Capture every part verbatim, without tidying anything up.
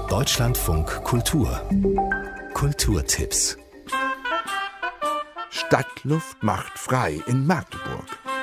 Deutschlandfunk Kultur. Kulturtipps. Stadtluft macht frei in Magdeburg.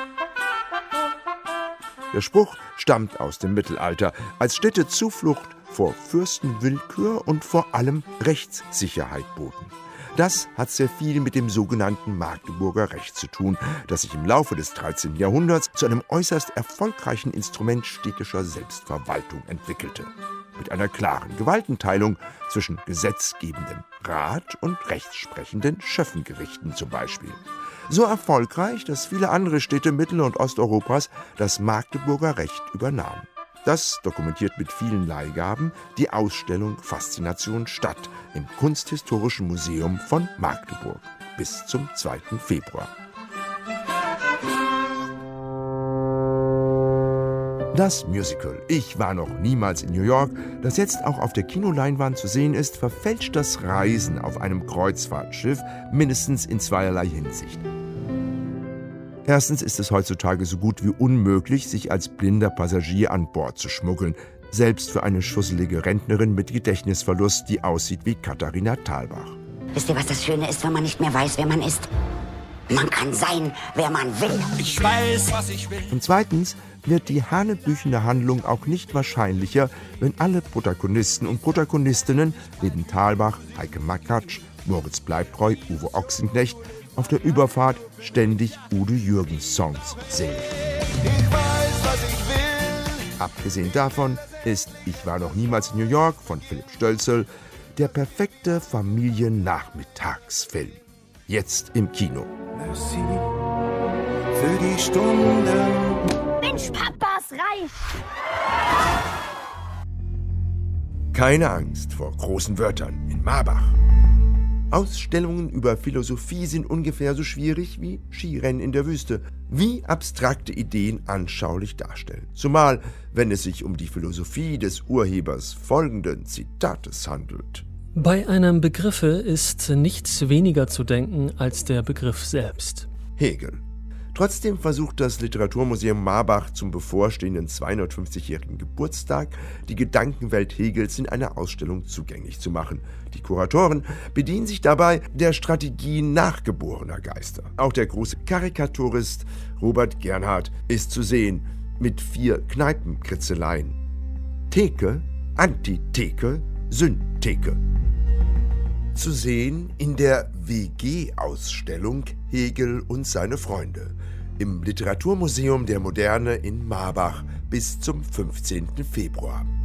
Der Spruch stammt aus dem Mittelalter als Städtezuflucht vor Fürstenwillkür und vor allem Rechtssicherheit boten. Das hat sehr viel mit dem sogenannten Magdeburger Recht zu tun, das sich im Laufe des dreizehnten Jahrhunderts zu einem äußerst erfolgreichen Instrument städtischer Selbstverwaltung entwickelte. Mit einer klaren Gewaltenteilung zwischen gesetzgebendem Rat und rechtssprechenden Schöffengerichten zum Beispiel. So erfolgreich, dass viele andere Städte Mittel- und Osteuropas das Magdeburger Recht übernahmen. Das dokumentiert mit vielen Leihgaben die Ausstellung Faszination Stadt im Kunsthistorischen Museum von Magdeburg bis zum zweiten Februar. Das Musical Ich war noch niemals in New York, das jetzt auch auf der Kinoleinwand zu sehen ist, verfälscht das Reisen auf einem Kreuzfahrtschiff mindestens in zweierlei Hinsicht. Erstens ist es heutzutage so gut wie unmöglich, sich als blinder Passagier an Bord zu schmuggeln, selbst für eine schusselige Rentnerin mit Gedächtnisverlust, die aussieht wie Katharina Thalbach. Wisst ihr, was das Schöne ist, wenn man nicht mehr weiß, wer man ist? Man kann sein, wer man will. Ich weiß, was ich will. Und zweitens wird die hanebüchene Handlung auch nicht wahrscheinlicher, wenn alle Protagonisten und Protagonistinnen neben Thalbach, Heike Makatsch, Moritz Bleibtreu, Uwe Ochsenknecht auf der Überfahrt ständig Udo Jürgens Songs singen. Ich weiß, was ich will. Abgesehen davon ist Ich war noch niemals in New York von Philipp Stölzel der perfekte Familiennachmittagsfilm. Jetzt im Kino. Merci für die Stunden. Mensch, Papas reich! Keine Angst vor großen Wörtern in Marbach. Ausstellungen über Philosophie sind ungefähr so schwierig wie Skirennen in der Wüste, wie abstrakte Ideen anschaulich darstellen. Zumal, wenn es sich um die Philosophie des Urhebers folgenden Zitates handelt. Bei einem Begriffe ist nichts weniger zu denken als der Begriff selbst. Hegel. Trotzdem versucht das Literaturmuseum Marbach zum bevorstehenden zweihundertfünfzigjährigen Geburtstag, die Gedankenwelt Hegels in einer Ausstellung zugänglich zu machen. Die Kuratoren bedienen sich dabei der Strategie nachgeborener Geister. Auch der große Karikaturist Robert Gernhardt ist zu sehen mit vier Kneipenkritzeleien. Theke, Antitheke, Syntheke. Zu sehen in der W G-Ausstellung Hegel und seine Freunde im Literaturmuseum der Moderne in Marbach bis zum fünfzehnten Februar.